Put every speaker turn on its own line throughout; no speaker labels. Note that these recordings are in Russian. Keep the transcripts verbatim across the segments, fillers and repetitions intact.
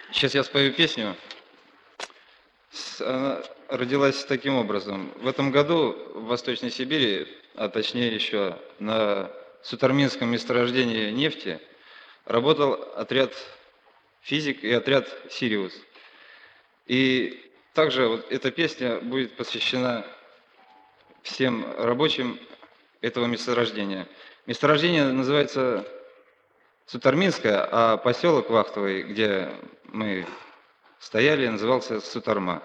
Сейчас я спою песню. С- Она родилась таким образом. В этом году в Восточной Сибири, а точнее еще на Сутарминском месторождении нефти, работал отряд физик и отряд «Сириус». И также вот эта песня будет посвящена всем рабочим этого месторождения. Месторождение называется Сутарминское, а поселок Вахтовый, где мы стояли, назывался Сутарма.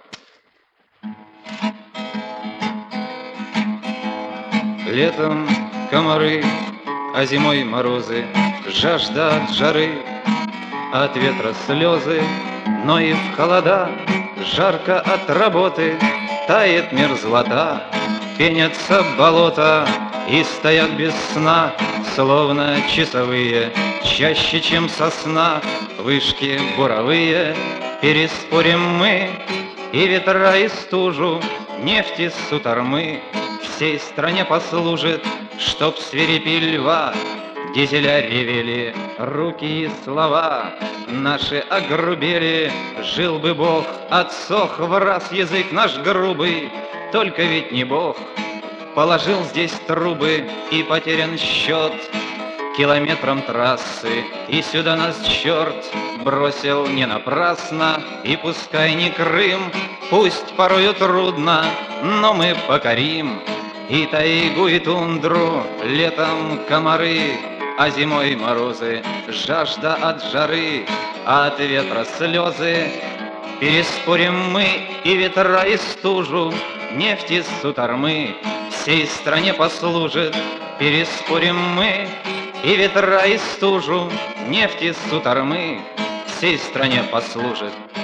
Летом комары, а зимой морозы, жажда от жары, от ветра слезы, но и в холода жарко от работы, тает мерзлота, пенятся болота и стоят без сна, словно часовые, чаще, чем сосна, вышки буровые. Переспорим мы и ветра, и стужу, нефти с Сутармы всей стране послужит, чтоб свирепи льва дизеля ревели, руки и слова наши огрубели. Жил бы Бог, отсох в раз язык наш грубый, только ведь не Бог. Положил здесь трубы и потерян счет километрам трассы, и сюда нас черт бросил не напрасно. И пускай не Крым, пусть порою трудно, но мы покорим и тайгу, и тундру, летом комары, а зимой морозы, жажда от жары, а от ветра слезы. Переспорим мы и ветра, и стужу, нефти с Сутармы всей стране послужит. Переспорим мы и ветра, и стужу, нефти с Сутармы всей стране послужит.